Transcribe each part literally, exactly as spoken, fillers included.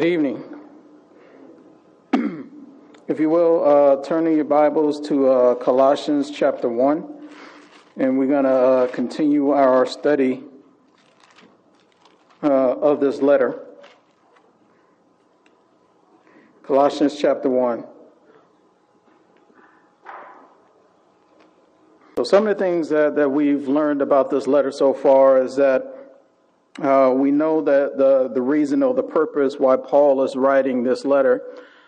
Good evening. If you will, uh, turn in your Bibles to uh, Colossians chapter one, and we're going to uh, continue our study uh, of this letter. Colossians chapter one. So some of the things that, that we've learned about this letter so far is that uh, we know that the, the reason or the purpose why Paul is writing this letter,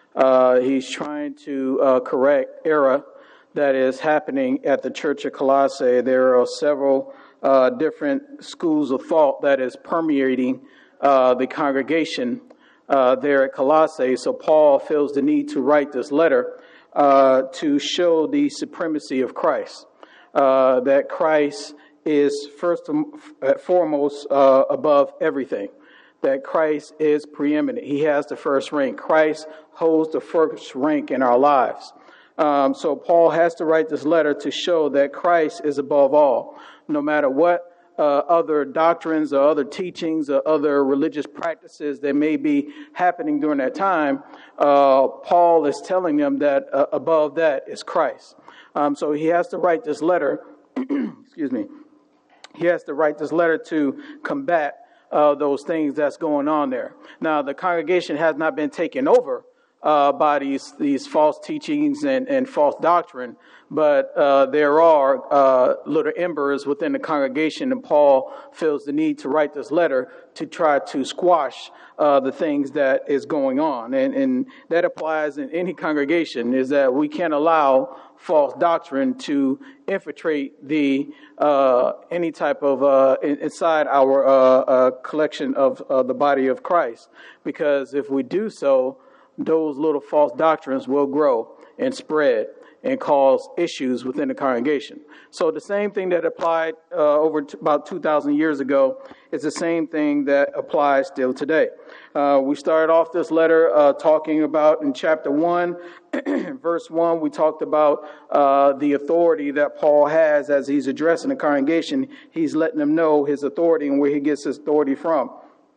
uh, he's trying to uh, correct error that is happening at the church of Colossae. There are several uh, different schools of thought that is permeating uh, the congregation uh, there at Colossae. So Paul feels the need to write this letter uh, to show the supremacy of Christ. Uh, that Christ is first and foremost uh, above everything. That Christ is preeminent. He has the first rank. Christ holds the first rank in our lives. Um, so Paul has to write this letter to show that Christ is above all. No matter what uh, other doctrines or other teachings or other religious practices that may be happening during that time, uh, Paul is telling them that uh, above that is Christ. Um, so he has to write this letter, excuse me, he has to write this letter to combat uh, those things that's going on there. Now, the congregation has not been taken over uh, by these, these false teachings and, and false doctrine, but uh, there are uh, little embers within the congregation, and Paul feels the need to write this letter to try to squash uh, the things that is going on. And, and that applies in any congregation, is that we can't allow false doctrine to infiltrate the uh, any type of uh, inside our uh, uh, collection of uh, the body of Christ. Because if we do so, those little false doctrines will grow and spread and cause issues within the congregation. So the same thing that applied uh, over t- about two thousand years ago is the same thing that applies still today. Uh, we started off this letter uh, talking about in chapter one, verse one, we talked about uh, the authority that Paul has as he's addressing the congregation. He's letting them know his authority and where he gets his authority from.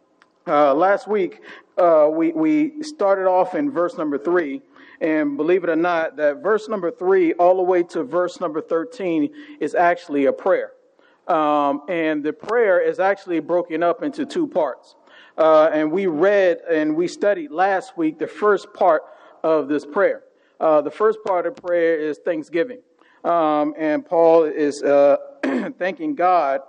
Uh, last week, uh, we, we started off in verse number three. And believe it or not, that verse number three all the way to verse number thirteen is actually a prayer. Um, and the prayer is actually broken up into two parts. Uh, and we read and we studied last week the first part of this prayer. Uh, the first part of prayer is thanksgiving. Um, and Paul is uh, thanking God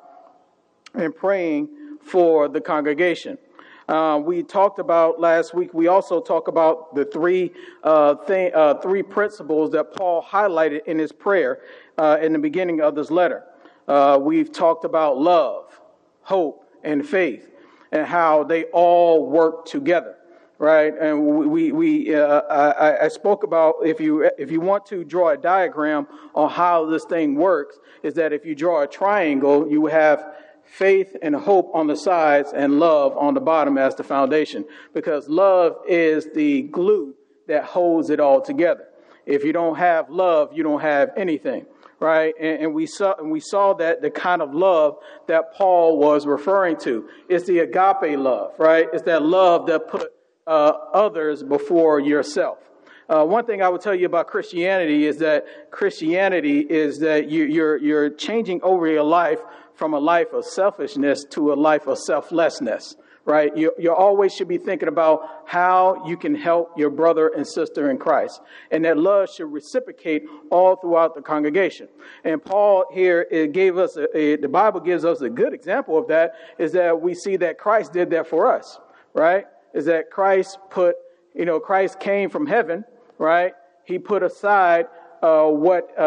and praying for the congregation. Uh, we talked about last week, we also talked about the three uh, th- uh, three principles that Paul highlighted in his prayer uh, in the beginning of this letter. Uh, we've talked about love, hope, and faith, and how they all work together, right? And we we uh, I, I spoke about, if you if you want to draw a diagram on how this thing works, is that if you draw a triangle, you have faith and hope on the sides and love on the bottom as the foundation, because love is the glue that holds it all together. If you don't have love, you don't have anything, right? And, and we saw and we saw that the kind of love that Paul was referring to is the agape love, right? It's that love that put uh, others before yourself. Uh, one thing I would tell you about Christianity is that Christianity is that you, you're you're changing over your life from a life of selfishness to a life of selflessness, right? You, you always should be thinking about how you can help your brother and sister in Christ. And that love should reciprocate all throughout the congregation. And Paul here it gave us, a, a, the Bible gives us a good example of that, is that we see that Christ did that for us, right? Is that Christ put, you know, Christ came from heaven, right? He put aside Uh, what uh,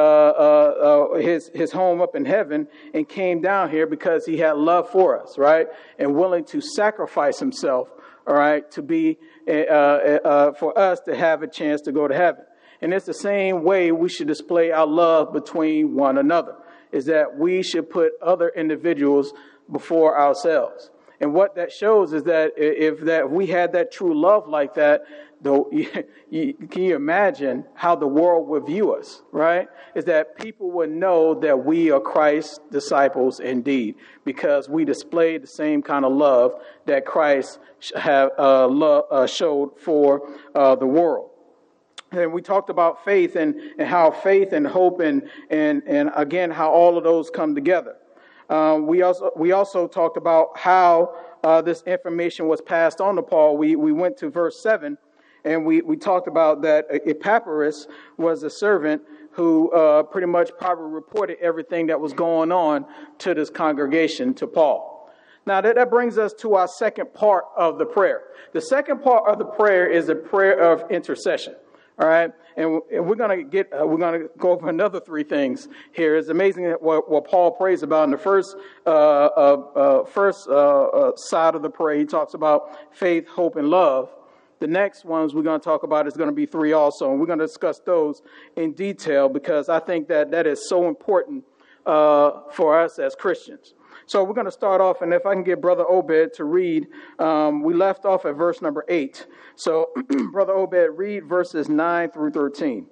uh, uh, his his home up in heaven and came down here because he had love for us, right? And willing to sacrifice himself, all right, to be uh, uh, for us to have a chance to go to heaven. And it's the same way we should display our love between one another, is that we should put other individuals before ourselves. And what that shows is that if that we had that true love like that, though, you, you, can you imagine how the world would view us, right? Is that people would know that we are Christ's disciples indeed, because we display the same kind of love that Christ have uh, love, uh, showed for uh, the world. And we talked about faith and, and how faith and hope and, and, and again, how all of those come together. Um, we also we also talked about how uh, this information was passed on to Paul. We we went to verse seven, and we, we talked about that Epaphras was a servant who uh, pretty much probably reported everything that was going on to this congregation to Paul. Now that, that brings us to our second part of the prayer. The second part of the prayer is a prayer of intercession. All right, and we're going to get uh, we're going to go over another three things here. It's amazing what, what Paul prays about in the first uh, uh, uh, first uh, uh, side of the prayer. He talks about faith, hope, and love. The next ones we're going to talk about is going to be three also, and we're going to discuss those in detail because I think that that is so important uh, for us as Christians. So we're going to start off, and if I can get Brother Obed to read, um, we left off at verse number eight. So, Brother Obed, read verses nine through thirteen.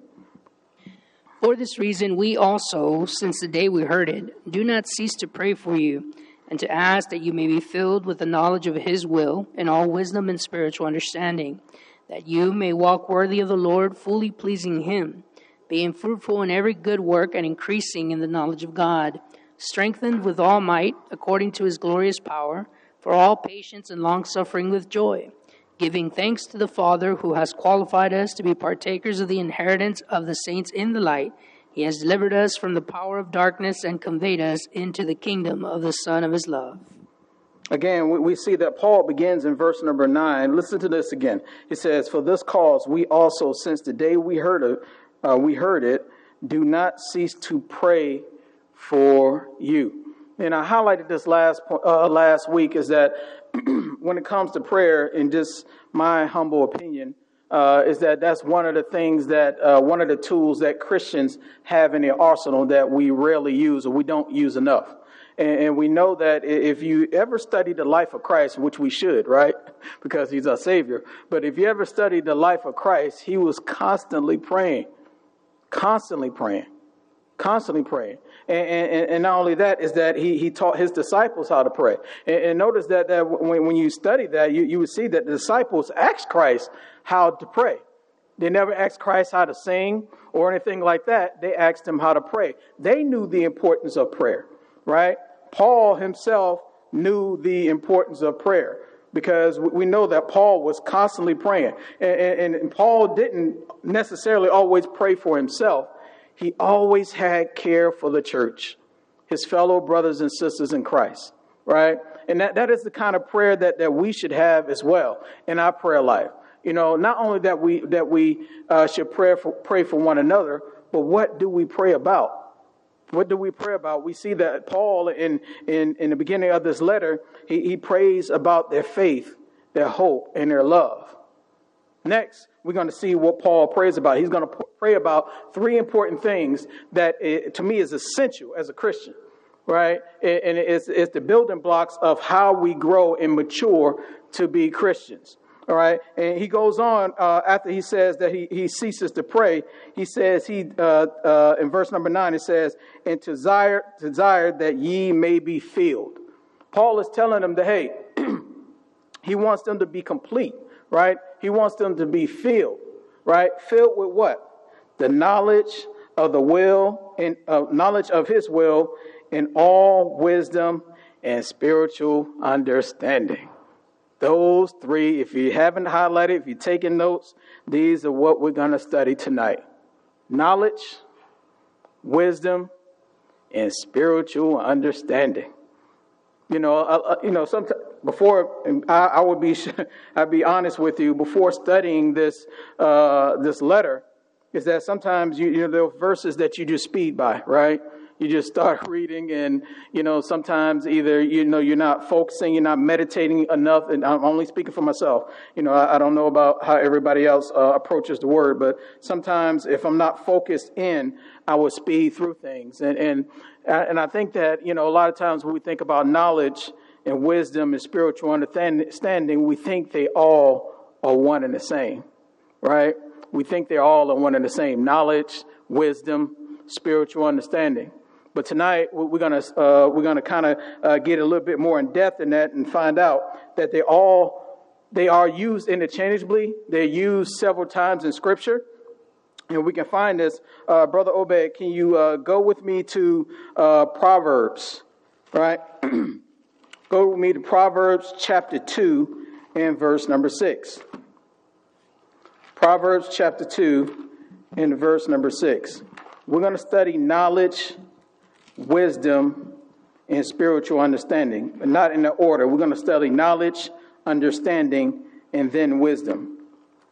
For this reason, we also, since the day we heard it, do not cease to pray for you, and to ask that you may be filled with the knowledge of his will, and all wisdom and spiritual understanding, that you may walk worthy of the Lord, fully pleasing him, being fruitful in every good work and increasing in the knowledge of God, strengthened with all might, according to his glorious power, for all patience and long-suffering with joy, giving thanks to the Father who has qualified us to be partakers of the inheritance of the saints in the light. He has delivered us from the power of darkness and conveyed us into the kingdom of the Son of his love. Again, we see that Paul begins in verse number nine. Listen to this again. He says, "For this cause we also, since the day we heard it, uh, we heard it, do not cease to pray for you." And I highlighted this last uh, last week is that when it comes to prayer, in just my humble opinion, uh, is that that's one of the things that uh, one of the tools that Christians have in their arsenal that we rarely use or we don't use enough. And, and we know that if you ever study the life of Christ, which we should, right, because he's our Savior. But if you ever studied the life of Christ, he was constantly praying, constantly praying. Constantly praying. And, and, and not only that is that he, he taught his disciples how to pray. And, and notice that, that when, when you study that, you, you would see that the disciples asked Christ how to pray. They never asked Christ how to sing or anything like that. They asked him how to pray. They knew the importance of prayer, right? Paul himself knew the importance of prayer because we know that Paul was constantly praying. And, and, and Paul didn't necessarily always pray for himself. He always had care for the church, his fellow brothers and sisters in Christ, right? And that, that is the kind of prayer that, that we should have as well in our prayer life. You know, not only that we that we uh, should pray for, pray for one another, but what do we pray about? What do we pray about? We see that Paul, in in, in the beginning of this letter, he, he prays about their faith, their hope, and their love. Next, we're going to see what Paul prays about. He's going to pray about three important things that, it, to me, is essential as a Christian, right? And it's, it's the building blocks of how we grow and mature to be Christians, all right? And he goes on, uh, after he says that he, he ceases to pray, he says, he uh, uh, in verse number nine, it says, and desire, desire that ye may be filled. Paul is telling them that, hey, he wants them to be complete. Right? He wants them to be filled, right? Filled with what? The knowledge of the will and uh, knowledge of his will in all wisdom and spiritual understanding. Those three, if you haven't highlighted, if you're taking notes, these are what we're going to study tonight. Knowledge, wisdom, and spiritual understanding. You know, uh, you know, sometimes before I, I would be, I'd be honest with you. Before studying this, uh, this letter, is that sometimes you, you know there are verses that you just speed by, right? You just start reading, and you know sometimes either you know you're not focusing, you're not meditating enough. And I'm only speaking for myself. You know, I, I don't know about how everybody else uh, approaches the word, but sometimes if I'm not focused in, I will speed through things, and and. And I think that, you know, a lot of times when we think about knowledge and wisdom and spiritual understanding, we think they all are one and the same. right? We think they're all one and the same: knowledge, wisdom, spiritual understanding. But tonight we're gonna uh, we're gonna kind of uh, get a little bit more in depth in that and find out that they all they are used interchangeably. They're used several times in Scripture, and we can find this. Uh, Brother Obed, can you uh, go with me to uh, Proverbs? Right, go with me to Proverbs chapter two and verse number six. Proverbs chapter two and verse number six. We're going to study knowledge, wisdom, and spiritual understanding, but not in the order. We're going to study knowledge, understanding, and then wisdom.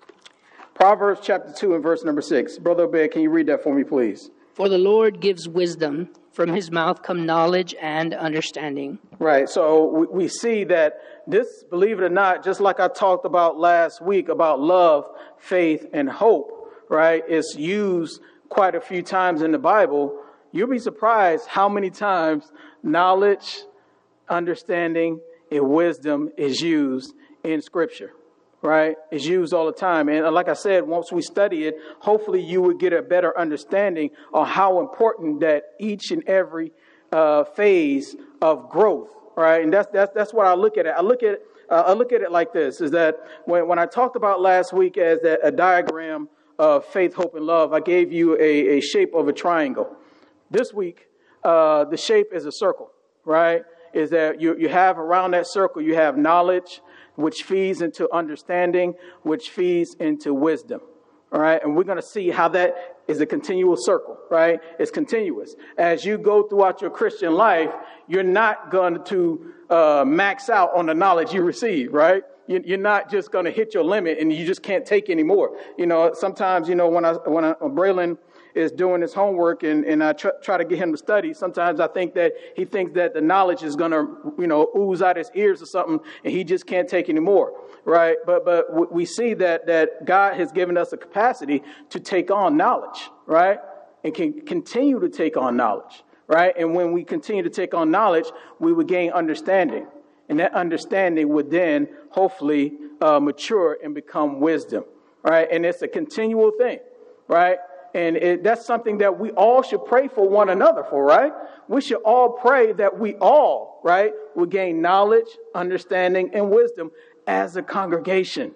Proverbs chapter two and verse number six. Brother Obed, can you read that for me, please? For the Lord gives wisdom. From his mouth come knowledge and understanding. Right. So we, we see that this, believe it or not, just like I talked about last week about love, faith, and hope, right, is used quite a few times in the Bible. You'll be surprised how many times knowledge, understanding, and wisdom is used in Scripture, right? It's used all the time. And like I said, once we study it, hopefully you would get a better understanding of how important that each and every uh, phase of growth, right? And that's that's that's what I look at it. I look at it, uh, I look at it like this: is that when when I talked about last week as a, a diagram of faith, hope, and love, I gave you a, a shape of a triangle. This week, uh, the shape is a circle, right? Is that you, you have around that circle, you have knowledge, which feeds into understanding, which feeds into wisdom, all right? And we're going to see how that is a continual circle, right? It's continuous. As you go throughout your Christian life, you're not going to uh, max out on the knowledge you receive, right? You're not just going to hit your limit and you just can't take any more. You know, sometimes, you know, when I, when I, when Braylon is doing his homework and, and I tr- try to get him to study, sometimes I think that he thinks that the knowledge is going to, you know, ooze out his ears or something and he just can't take any more. Right. But but we see that that God has given us a capacity to take on knowledge. Right. And can continue to take on knowledge. Right. And when we continue to take on knowledge, we would gain understanding. And that understanding would then hopefully uh, mature and become wisdom, right? And it's a continual thing, right? And it, that's something that we all should pray for one another for, right? We should all pray that we all, right, will gain knowledge, understanding, and wisdom as a congregation.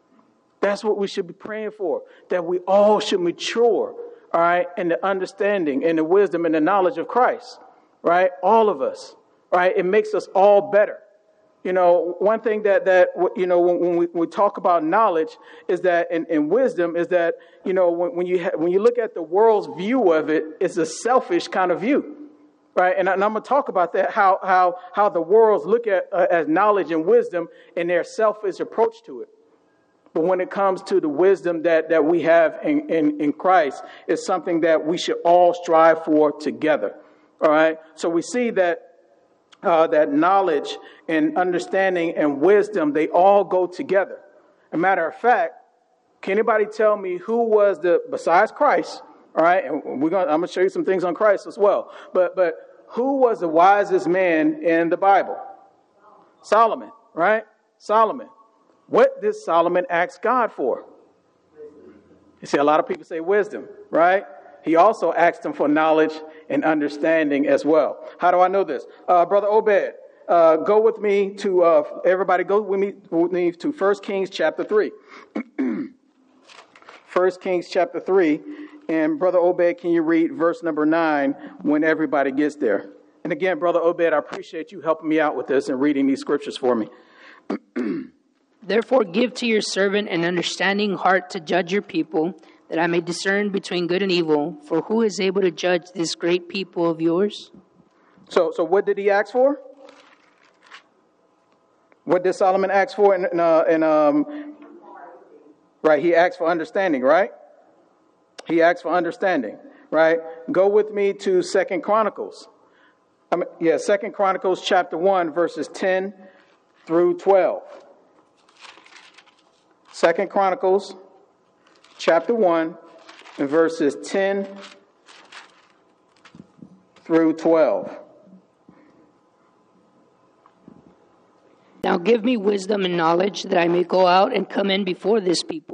That's what we should be praying for, that we all should mature, all right, in the understanding and the wisdom and the knowledge of Christ, right? All of us, right? It makes us all better. You know, one thing that, that you know, when, when we, we talk about knowledge is that, and, and wisdom is that, you know, when, when you ha- when you look at the world's view of it, it's a selfish kind of view, right? And, and I'm going to talk about that, how how how the worlds look at uh, as knowledge and wisdom and their selfish approach to it. But when it comes to the wisdom that, that we have in, in, in Christ, it's something that we should all strive for together, all right? So we see that Uh, that knowledge and understanding and wisdom, they all go together. As a matter of fact, can anybody tell me who was the, besides Christ, all right, and we're gonna, I'm going to show you some things on Christ as well, but but who was the wisest man in the Bible? Solomon, right? Solomon. What did Solomon ask God for? You see, a lot of people say wisdom, right? He also asked him for knowledge and understanding as well. How do I know this? Uh, Brother Obed, uh, go with me to, uh, everybody go with me, with me to First Kings chapter three. First Kings chapter three. And Brother Obed, can you read verse number nine when everybody gets there? And again, Brother Obed, I appreciate you helping me out with this and reading these scriptures for me. Therefore give to your servant an understanding heart to judge your people, that I may discern between good and evil. For who is able to judge this great people of yours? So, so what did he ask for? What did Solomon ask for? In, uh, in, um, right, he asked for understanding, right? He asked for understanding, right? Go with me to Second Chronicles. I mean, yeah, Second Chronicles chapter one, verses ten through twelve. Second Chronicles chapter one, and verses ten through twelve. Now give me wisdom and knowledge, that I may go out and come in before this people,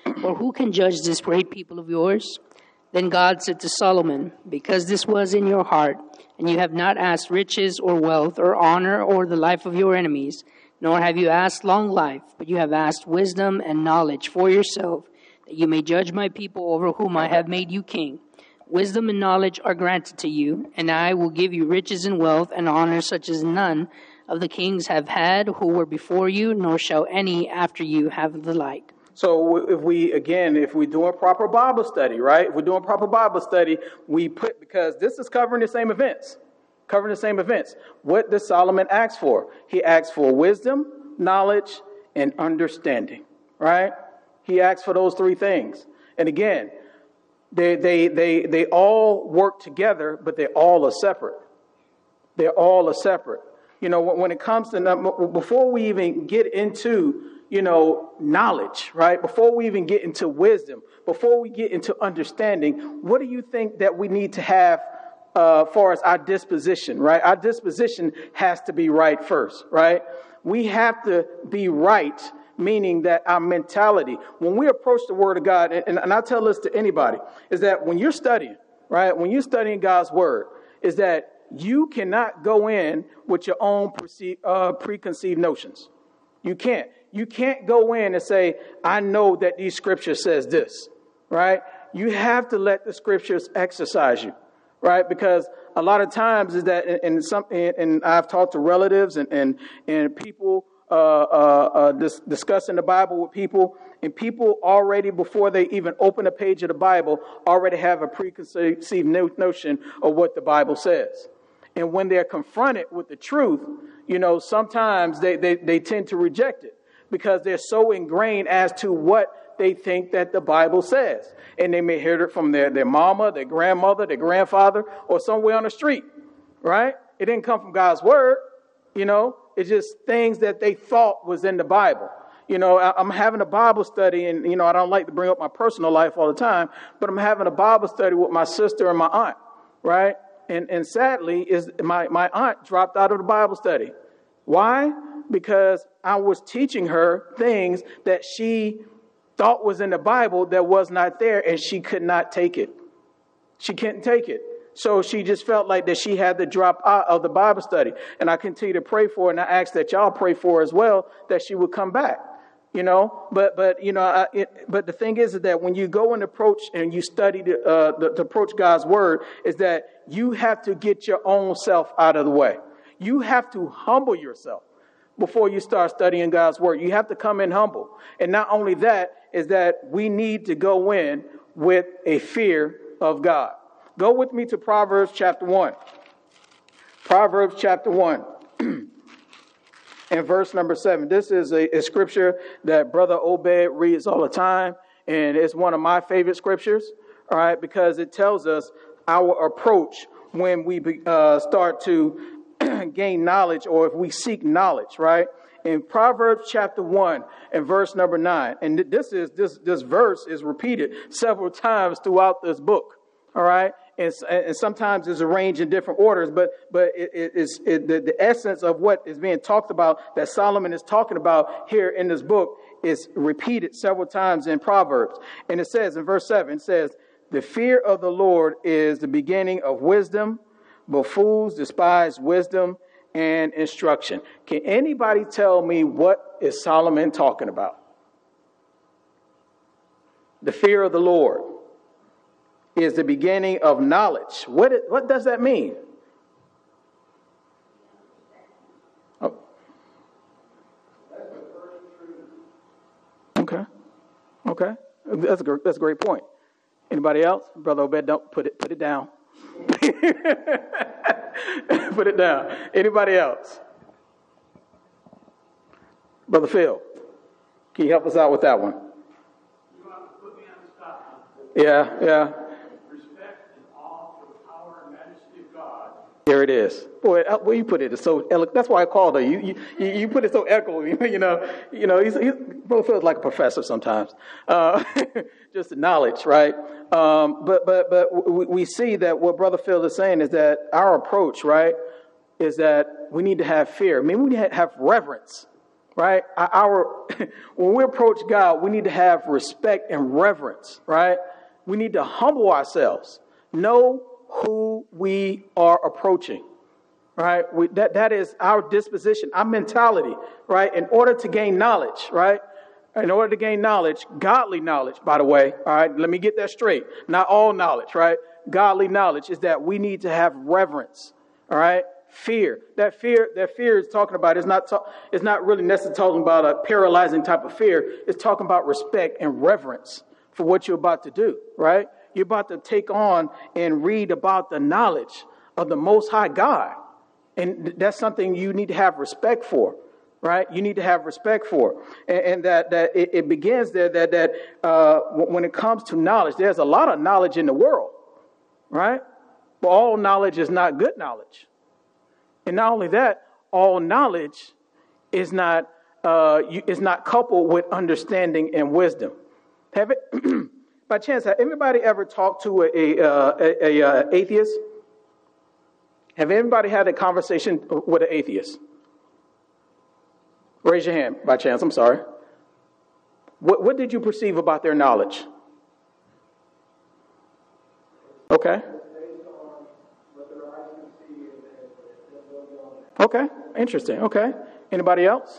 Or who can judge this great people of yours? Then God said to Solomon, because this was in your heart, and you have not asked riches or wealth or honor or the life of your enemies, nor have you asked long life, but you have asked wisdom and knowledge for yourself, that you may judge my people over whom I have made you king. Wisdom and knowledge are granted to you, and I will give you riches and wealth and honor such as none of the kings have had who were before you, nor shall any after you have the like. So if we, again, if we're doing proper Bible study, right? If we're doing proper Bible study, we put, because this is covering the same events, covering the same events. What does Solomon ask for? He asks for wisdom, knowledge, and understanding, right? He asks for those three things. And again, they, they, they, they all work together, but they all are separate. They're all are separate. You know, when it comes to, before we even get into, you know, knowledge, right? Before we even get into wisdom, before we get into understanding, what do you think that we need to have uh, far as our disposition, right? Our disposition has to be right first, right? We have to be right, meaning that our mentality, when we approach the Word of God, and, and I tell this to anybody, is that when you're studying, right? When you're studying God's Word, is that you cannot go in with your own perce- uh, preconceived notions. You can't. You can't go in and say, I know that these scriptures says this, right? You have to let the scriptures exercise you, right? Because a lot of times is that, and some, and I've talked to relatives and and, and people uh, uh, uh, dis- discussing the Bible with people, and people already, before they even open a page of the Bible, already have a preconceived notion of what the Bible says. And when they're confronted with the truth, you know, sometimes they, they, they tend to reject it because they're so ingrained as to what they think that the Bible says. And they may hear it from their, their mama, their grandmother, their grandfather, or somewhere on the street, right? It didn't come from God's word, you know. It's just things that they thought was in the Bible. You know, I, I'm having a Bible study, and, you know, I don't like to bring up my personal life all the time, but I'm having a Bible study with my sister and my aunt, right? And and sadly, is my, my aunt dropped out of the Bible study. Why? Because I was teaching her things that she thought was in the Bible that was not there, and she could not take it. She couldn't take it. So she just felt like that she had to drop out of the Bible study. And I continue to pray for her, and I ask that y'all pray for her as well, that she would come back. You know, but, but you know, I, it, but the thing is, is that when you go and approach and you study the, uh, the, to approach God's word, is that you have to get your own self out of the way. You have to humble yourself before you start studying God's word. You have to come in humble. And not only that, is that we need to go in with a fear of God. Go with me to Proverbs chapter one. Proverbs chapter one. And verse number seven. This is a, a scripture that Brother Obed reads all the time. And it's one of my favorite scriptures, all right, because it tells us our approach when we uh, start to gain knowledge, or if we seek knowledge, right? In Proverbs chapter one and verse number nine. And this is this this verse is repeated several times throughout this book, all right? And, and sometimes it's arranged in different orders, but but it, it is it, the, the essence of what is being talked about, that Solomon is talking about here in this book, is repeated several times in Proverbs. And it says in verse seven, it says, the fear of the Lord is the beginning of wisdom, but fools despise wisdom and instruction. Can anybody tell me what is Solomon talking about? The fear of the Lord is the beginning of knowledge. What it, what does that mean? Oh. Okay. Okay. That's a great, that's a great point. Anybody else? Brother Obed, don't put it put it down. Put it down. Anybody else? Brother Phil, can you help us out with that one? You want to put me on the spot? Yeah, yeah. Respect and awe for the power and majesty of God. There it is. Boy, where you put it is so eloquent. That's why I called her. You you you put it so eloquent. You know, you know. He's, he's Brother Phil's like a professor sometimes. Uh, just the knowledge, right? Um, but but but we, we see that what Brother Phil is saying is that our approach, right, is that we need to have fear. I mean, we need to have reverence right? Our, when we approach God, we need to have respect and reverence, right? We need to humble ourselves, know who we are approaching, right? We, that, that is our disposition, our mentality, right? In order to gain knowledge, right? In order to gain knowledge, godly knowledge, by the way, all right? Let me get that straight. Not all knowledge, right? Godly knowledge is that we need to have reverence, all right? Fear. That fear, that fear is talking about is not, ta- it's not really necessarily talking about a paralyzing type of fear. It's talking about respect and reverence for what you're about to do, right? You're about to take on and read about the knowledge of the Most High God. And that's something you need to have respect for, right? You need to have respect for. And, and that, that it, it begins there that, that uh, when it comes to knowledge, there's a lot of knowledge in the world, right? But all knowledge is not good knowledge. And not only that, all knowledge is not uh, you, is not coupled with understanding and wisdom. Have it, by chance, have anybody ever talked to a, a, a, a, a atheist? Have anybody had a conversation with an atheist? Raise your hand, by chance. I'm sorry. What, what did you perceive about their knowledge? Okay. Okay, interesting. Okay. Anybody else?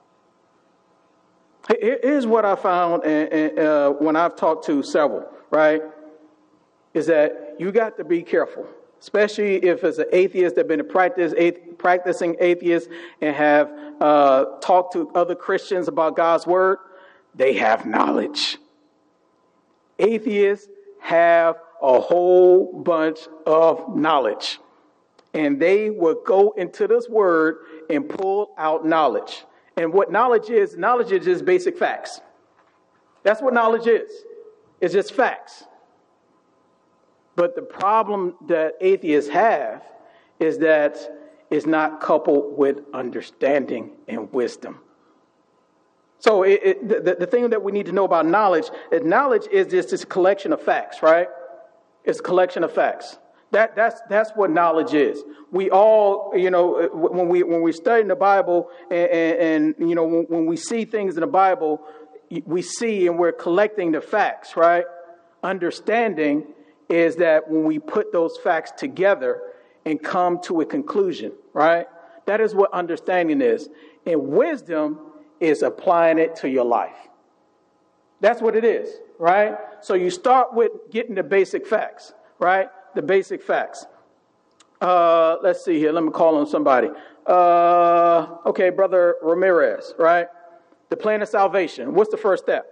Here's what I found uh, when I've talked to several, right? Is that you got to be careful, especially if it's an atheist that been a practice, athe- practicing atheist and have uh, talked to other Christians about God's word. They have knowledge. Atheists have a whole bunch of knowledge. And they will go into this word and pull out knowledge. And what knowledge is, knowledge is just basic facts. That's what knowledge is. It's just facts. But the problem that atheists have is that it's not coupled with understanding and wisdom. So it, it, the, the thing that we need to know about knowledge is knowledge is just this collection of facts, right? It's a collection of facts. That that's that's what knowledge is. We all, you know, when we when we study in the Bible and, and, and you know when, when we see things in the Bible, we see and we're collecting the facts, right? Understanding is that when we put those facts together and come to a conclusion, right? That is what understanding is. And wisdom is applying it to your life. That's what it is, right? So you start with getting the basic facts, right? The basic facts. Uh, let's see here. Let me call on somebody. Uh, okay, Brother Ramirez, right? The plan of salvation. What's the first step?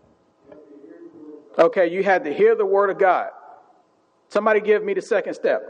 Okay, you had to hear the word of God. Somebody give me the second step.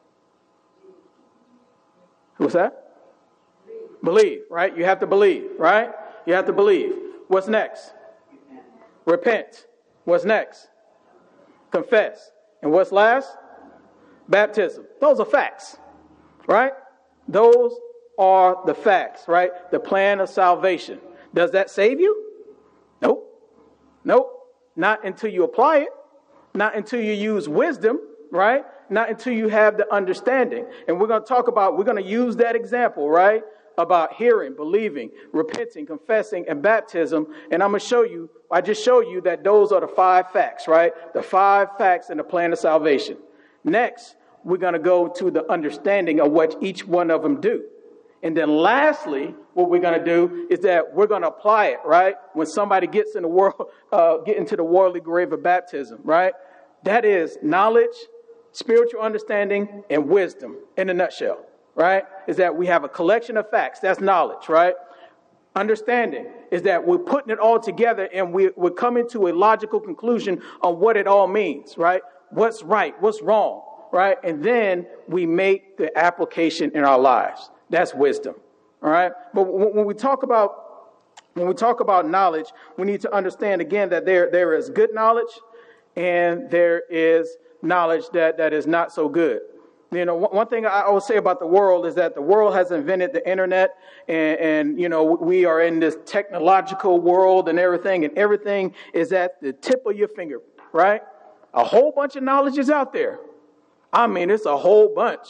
What's that? Believe, right? You have to believe, right? You have to believe. What's next? Repent. What's next? Confess. And what's last? Baptism. Those are facts, right? Those are the facts, right? The plan of salvation. Does that save you? Nope. Nope. Not until you apply it. Not until you use wisdom, right? Not until you have the understanding. And we're going to talk about, we're going to use that example, right? About hearing, believing, repenting, confessing, and baptism. And I'm going to show you, I just showed you that those are the five facts, right? The five facts in the plan of salvation. Next, we're going to go to the understanding of what each one of them do. And then lastly, what we're going to do is that we're going to apply it, right? When somebody gets in the world, uh, get into the worldly grave of baptism, right? That is knowledge, spiritual understanding, and wisdom in a nutshell, right? Is that we have a collection of facts. That's knowledge, right? Understanding is that we're putting it all together and we, we're coming to a logical conclusion on what it all means, right? What's right? What's wrong? Right? And then we make the application in our lives. That's wisdom. All right. But when we talk about when we talk about knowledge, we need to understand again that there there is good knowledge and there is knowledge that, that is not so good. You know, one thing I always say about the world is that the world has invented the internet and, and, you know, we are in this technological world and everything, and everything is at the tip of your finger, right? A whole bunch of knowledge is out there. I mean, it's a whole bunch.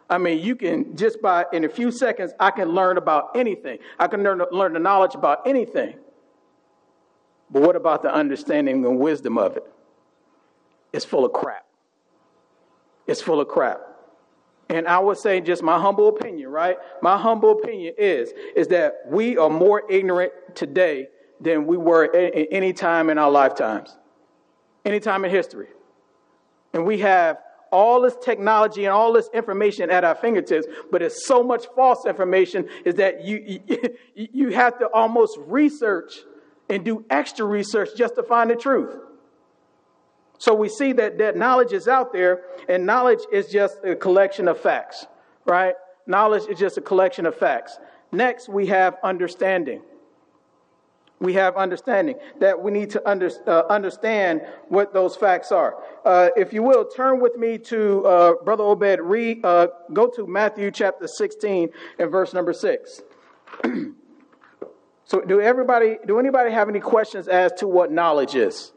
I mean, you can just by in a few seconds, I can learn about anything. I can learn, learn the knowledge about anything. But what about the understanding and wisdom of it? It's full of crap. It's full of crap. And I would say just my humble opinion, right? My humble opinion is, is that we are more ignorant today than we were at any time in our lifetimes, any time in history. And we have all this technology and all this information at our fingertips, but it's so much false information is that you, you, you have to almost research and do extra research just to find the truth. So we see that, that knowledge is out there, and knowledge is just a collection of facts, right? Knowledge is just a collection of facts. Next, we have understanding. We have understanding that we need to under, uh, understand what those facts are. Uh, if you will, turn with me to uh, Brother Obed. Read, uh, go to Matthew chapter sixteen and verse number six. So, do everybody, do anybody have any questions as to what knowledge is?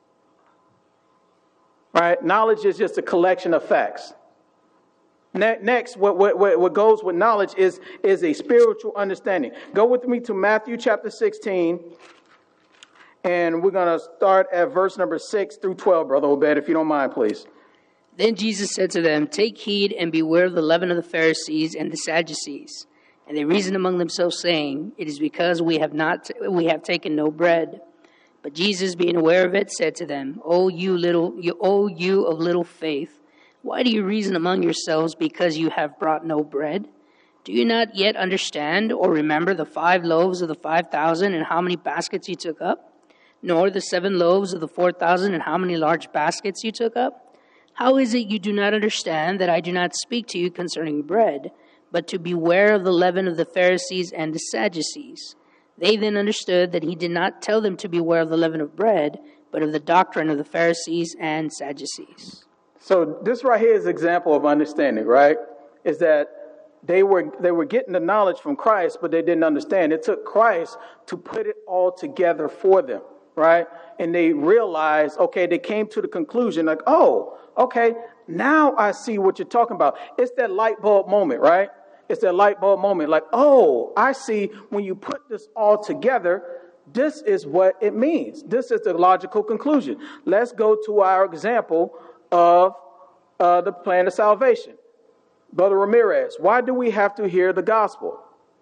Right, knowledge is just a collection of facts. Ne- next, what, what what goes with knowledge is, is a spiritual understanding. Go with me to Matthew chapter sixteen, and we're going to start at verse number six through twelve, Brother Obed, if you don't mind, please. Then Jesus said to them, "Take heed and beware of the leaven of the Pharisees and the Sadducees." And they reasoned among themselves, saying, "It is because we have not we have taken no bread." But Jesus, being aware of it, said to them, "O you little, you, O you of little faith, why do you reason among yourselves because you have brought no bread? Do you not yet understand or remember the five loaves of the five thousand and how many baskets you took up? Nor the seven loaves of the four thousand and how many large baskets you took up? How is it you do not understand that I do not speak to you concerning bread, but to beware of the leaven of the Pharisees and the Sadducees?" They then understood that he did not tell them to beware of the leaven of bread, but of the doctrine of the Pharisees and Sadducees. So this right here is an example of understanding, right? Is that they were they were getting the knowledge from Christ, but they didn't understand. It took Christ to put it all together for them, right? And they realized, okay, they came to the conclusion like, oh, okay, now I see what you're talking about. It's that light bulb moment, right? It's that light bulb moment like, oh, I see when you put this all together, this is what it means. This is the logical conclusion. Let's go to our example of uh, the plan of salvation. Brother Ramirez, why do we have to hear the gospel?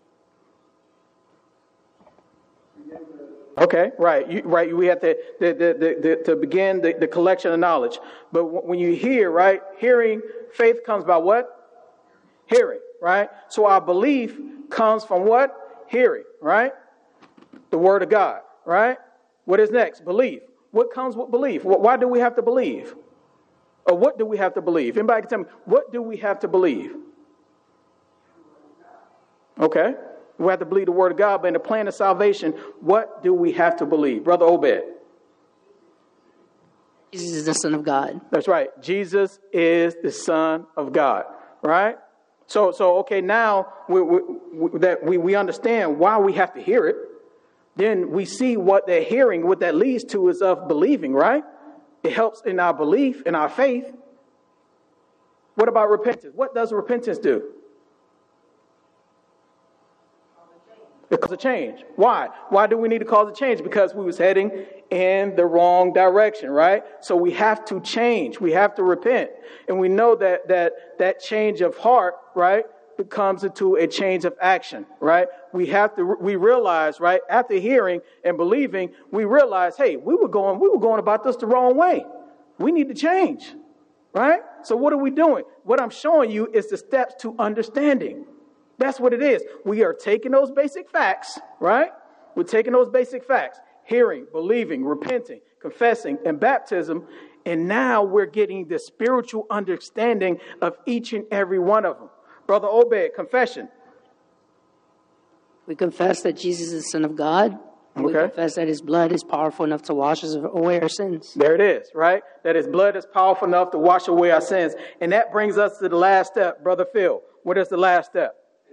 Okay, right, you, right. We have to the, the, the, the, to begin the, the collection of knowledge. But when you hear, right, hearing, faith comes by what? Hearing, right? So our belief comes from what? Hearing, right? The word of God, right? What is next? Belief. What comes with belief? Why do we have to believe? Or what do we have to believe? Anybody can tell me, what do we have to believe? Okay. We have to believe the word of God, but in the plan of salvation, what do we have to believe? Brother Obed. Jesus is the Son of God. That's right. Jesus is the Son of God, right? So, so okay, now we, we, we, that we, we understand why we have to hear it. Then we see what they're hearing, what that leads to is of believing, right? It helps in our belief, in our faith. What about repentance? What does repentance do? It causes a change. Why? Why do we need to cause a change? Because we was heading in the wrong direction, right? So we have to change. We have to repent. And we know that that that change of heart, right, becomes into a change of action, right? We have to we realize, right, after hearing and believing, we realize, hey, we were going we were going about this the wrong way. We need to change, right? So what are we doing? What I'm showing you is the steps to understanding. That's what it is. We are taking those basic facts, right? We're taking those basic facts, hearing, believing, repenting, confessing, and baptism. And now we're getting the spiritual understanding of each and every one of them. Brother Obed, confession. We confess that Jesus is the Son of God. And we Okay. confess that his blood is powerful enough to wash us away our sins. There it is, right? That his blood is powerful enough to wash away our sins. And that brings us to the last step, Brother Phil. What is the last step?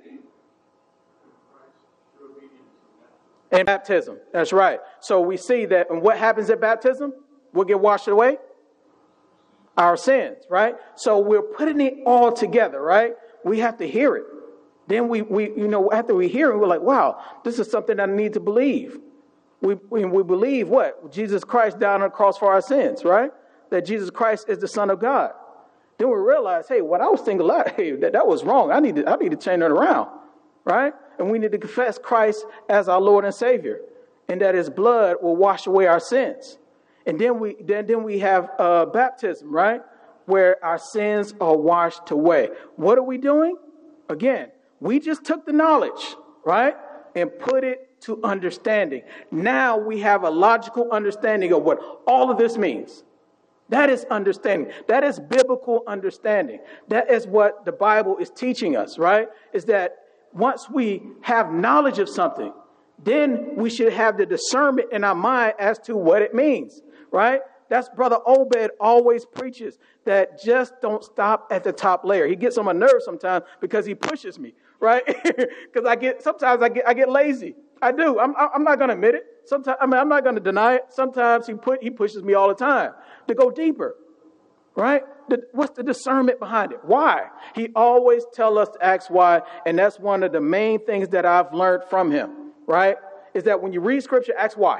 And baptism. That's right. So we see that, and what happens at baptism? We'll get washed away. Our sins, right? So we're putting it all together, right? We have to hear it. Then we, we you know, after we hear it, we're like, wow, this is something I need to believe. We, we, we believe what? Jesus Christ died on the cross for our sins, right? That Jesus Christ is the Son of God. Then we realize, hey, what I was thinking, hey, that, that was wrong. I need to, I need to change that around, right? And we need to confess Christ as our Lord and Savior, and that his blood will wash away our sins. And then we then, then we have uh, baptism, right? Where our sins are washed away. What are we doing? Again, we just took the knowledge, right? And put it to understanding. Now we have a logical understanding of what all of this means. That is understanding. That is biblical understanding. That is what the Bible is teaching us, right? Is that once we have knowledge of something, then we should have the discernment in our mind as to what it means, right? That's Brother Obed always preaches, that just don't stop at the top layer. He gets on my nerves sometimes because he pushes me, right? Because I get sometimes I get I get lazy. I do. I'm I'm not going to admit it. Sometimes I mean I'm not going to deny it. Sometimes he put he pushes me all the time to go deeper, right? The, what's the discernment behind it? Why? He always tell us to ask why, and that's one of the main things that I've learned from him, right? Is that when you read scripture, ask why.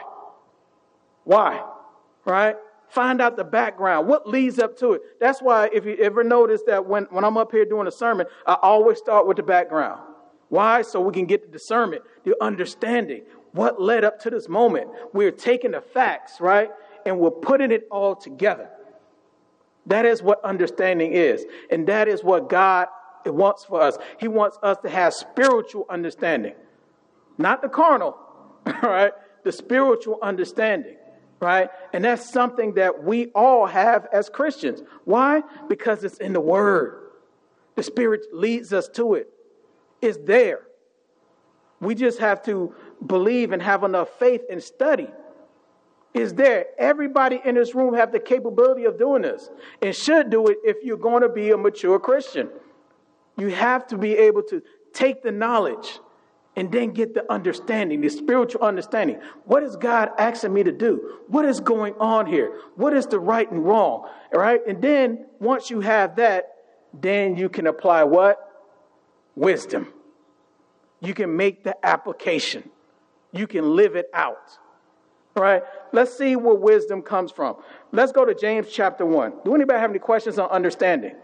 Why? Right? Find out the background. What leads up to it? That's why if you ever notice that when, when I'm up here doing a sermon, I always start with the background. Why? So we can get the discernment, the understanding. What led up to this moment? We're taking the facts, right? And we're putting it all together. That is what understanding is. And that is what God wants for us. He wants us to have spiritual understanding. Not the carnal, right? The spiritual understanding. Right? And that's something that we all have as Christians. Why? Because it's in the Word. The Spirit leads us to it. It's there. We just have to believe and have enough faith and study. It's there. Everybody in this room have the capability of doing this and should do it if you're going to be a mature Christian. You have to be able to take the knowledge and then get the understanding, the spiritual understanding. What is God asking me to do? What is going on here? What is the right and wrong? All right. And then once you have that, then you can apply what? Wisdom. You can make the application. You can live it out. All right. Let's see where wisdom comes from. Let's go to James chapter one. Do anybody have any questions on understanding?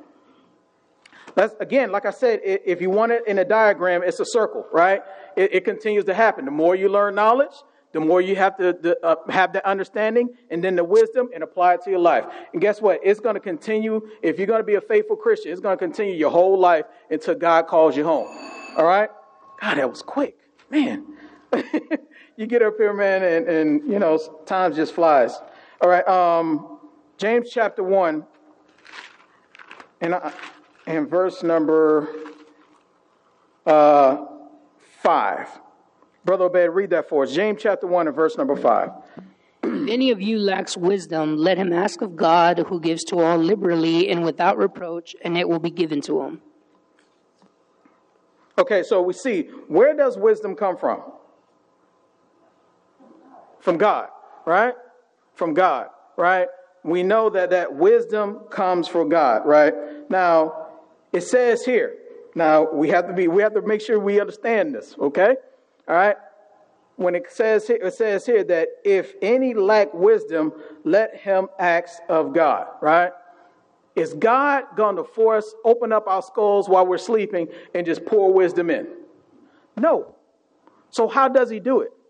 Let's, again, like I said, if you want it in a diagram, it's a circle, right? It, it continues to happen. The more you learn knowledge, the more you have to the, uh, have the understanding and then the wisdom and apply it to your life. And guess what? It's going to continue. If you're going to be a faithful Christian, it's going to continue your whole life until God calls you home. All right? God, that was quick. Man, you get up here, man, and, and, you know, time just flies. All right. Um, James chapter one. And I... And verse number uh, five. Brother Obed, read that for us. James chapter one and verse number five. If any of you lacks wisdom, let him ask of God, who gives to all liberally and without reproach, and it will be given to him. Okay, so we see, where does wisdom come from? From God, right? From God, right? We know that that wisdom comes from God, right? Now, it says here, now we have to be, we have to make sure we understand this, okay? All right. When it says here, it says here that if any lack wisdom, let him ask of God, right? Is God going to force, open up our skulls while we're sleeping and just pour wisdom in? No. So how does he do it?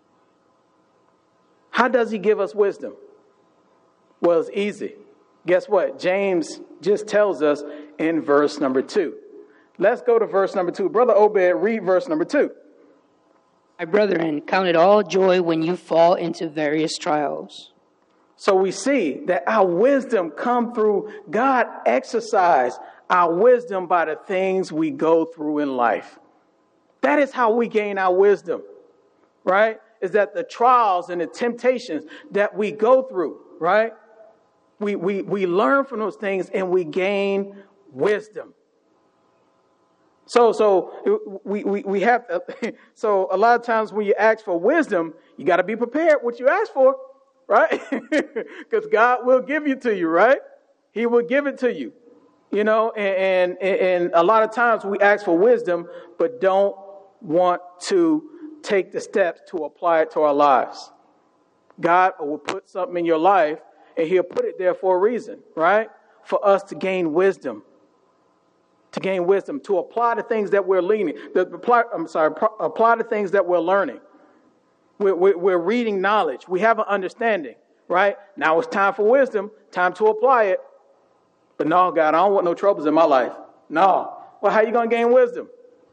How does he give us wisdom? Well, it's easy. Guess what? James just tells us in verse number two. Let's go to verse number two. Brother Obed, read verse number two. My brethren, count it all joy when you fall into various trials. So we see that our wisdom come through God exercise our wisdom by the things we go through in life. That is how we gain our wisdom, right? Is that the trials and the temptations that we go through, right? We, we, we learn from those things and we gain wisdom. So, so we, we, we have, to, so a lot of times when you ask for wisdom, you got to be prepared what you ask for, right? Because God will give it to you, right? He will give it to you. You know, and, and, and a lot of times we ask for wisdom, but don't want to take the steps to apply it to our lives. God will put something in your life, and he'll put it there for a reason, right? For us to gain wisdom, to gain wisdom, to apply the things that we're learning, the, apply, I'm sorry, apply the things that we're learning. We're, we're, we're reading knowledge. We have an understanding, right? Now it's time for wisdom, time to apply it. But no, God, I don't want no troubles in my life. No. Well, how are you going to gain wisdom?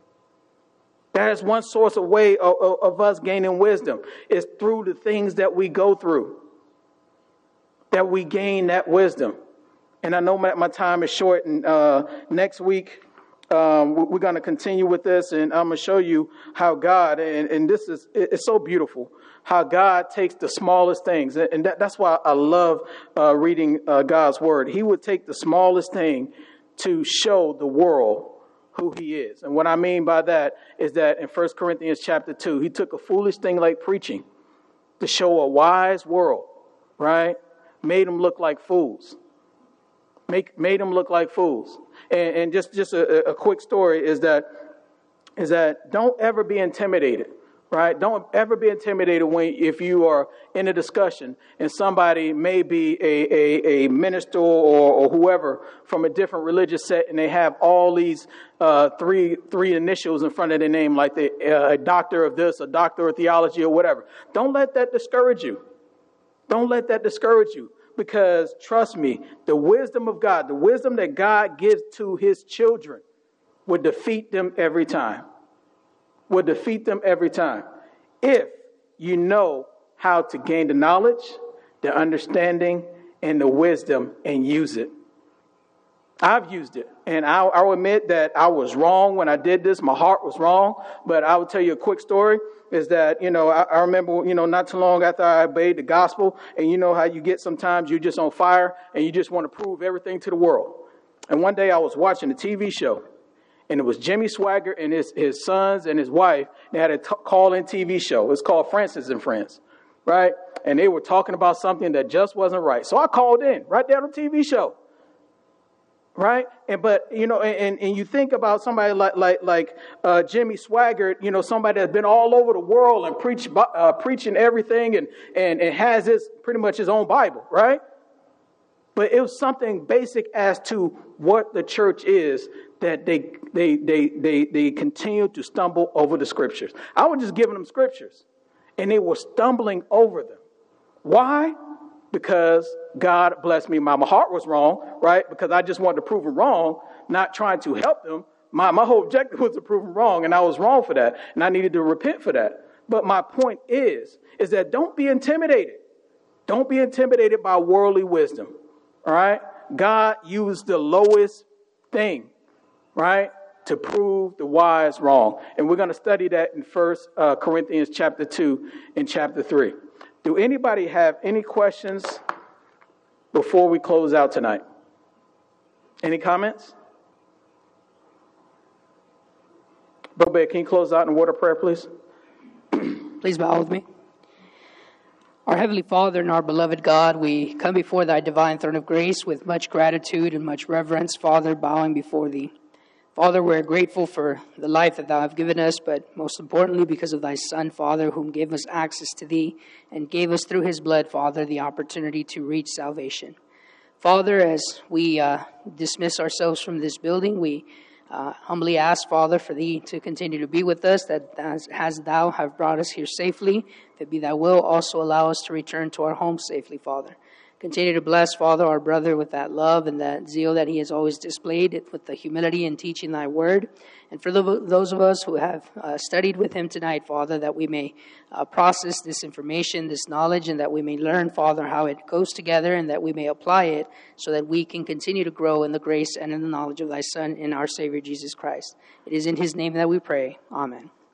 That is one source of way of, of, of us gaining wisdom, is through the things that we go through, that we gain that wisdom. And I know my, my time is short, and uh, next week um, we're going to continue with this, and I'm going to show you how God, and, and this is, it's so beautiful, how God takes the smallest things. And that, that's why I love uh, reading uh, God's word. He would take the smallest thing to show the world who he is. And what I mean by that is that in First Corinthians chapter two, he took a foolish thing like preaching to show a wise world, right? Made them look like fools. Make, made them look like fools. And, and just, just a, a quick story is that, is that don't ever be intimidated, right? Don't ever be intimidated when, if you are in a discussion and somebody may be a, a, a minister or, or whoever from a different religious set, and they have all these uh, three three initials in front of their name, like the, uh, a doctor of this, a doctor of theology, or whatever. Don't let that discourage you. Don't let that discourage you. Because trust me, the wisdom of God, the wisdom that God gives to his children will defeat them every time. Will defeat them every time. If you know how to gain the knowledge, the understanding, and the wisdom and use it. I've used it. And I'll, I'll admit that I was wrong when I did this. My heart was wrong. But I will tell you a quick story. Is that, you know, I, I remember, you know, not too long after I obeyed the gospel, and you know how you get sometimes you're just on fire and you just want to prove everything to the world. And one day I was watching a T V show, and it was Jimmy Swaggart and his, his sons and his wife. They had a t- call-in T V show. It was called Francis and Friends, right? And they were talking about something that just wasn't right. So I called in right there on the T V show. Right. And but, you know, and, and you think about somebody like like like uh, Jimmy Swaggart, you know, somebody that's been all over the world and preach, uh, preaching everything and, and, and has his pretty much his own Bible. Right. But it was something basic as to what the church is, that they they they they they continue to stumble over the scriptures. I was just giving them scriptures and they were stumbling over them. Why? Because God blessed me. My, my heart was wrong, right? Because I just wanted to prove them wrong, not trying to help them. My, my whole objective was to prove them wrong, and I was wrong for that, and I needed to repent for that. But my point is, is that don't be intimidated. Don't be intimidated by worldly wisdom, all right? God used the lowest thing, right, to prove the wise wrong. And we're going to study that in First uh, Corinthians chapter two and chapter three. Do anybody have any questions before we close out tonight? Any comments? Brother Bear, can you close out in a word of prayer, please? Please bow with me. Our Heavenly Father and our beloved God, we come before thy divine throne of grace with much gratitude and much reverence, Father, bowing before thee. Father, we're grateful for the life that thou hast given us, but most importantly because of thy Son, Father, whom gave us access to thee and gave us through his blood, Father, the opportunity to reach salvation. Father, as we uh, dismiss ourselves from this building, we uh, humbly ask, Father, for thee to continue to be with us, that as, as thou have brought us here safely, that be thy will also allow us to return to our home safely, Father. Continue to bless, Father, our brother with that love and that zeal that he has always displayed, with the humility in teaching thy word. And for the, those of us who have uh, studied with him tonight, Father, that we may uh, process this information, this knowledge, and that we may learn, Father, how it goes together, and that we may apply it so that we can continue to grow in the grace and in the knowledge of thy Son and our Savior, Jesus Christ. It is in his name that we pray. Amen.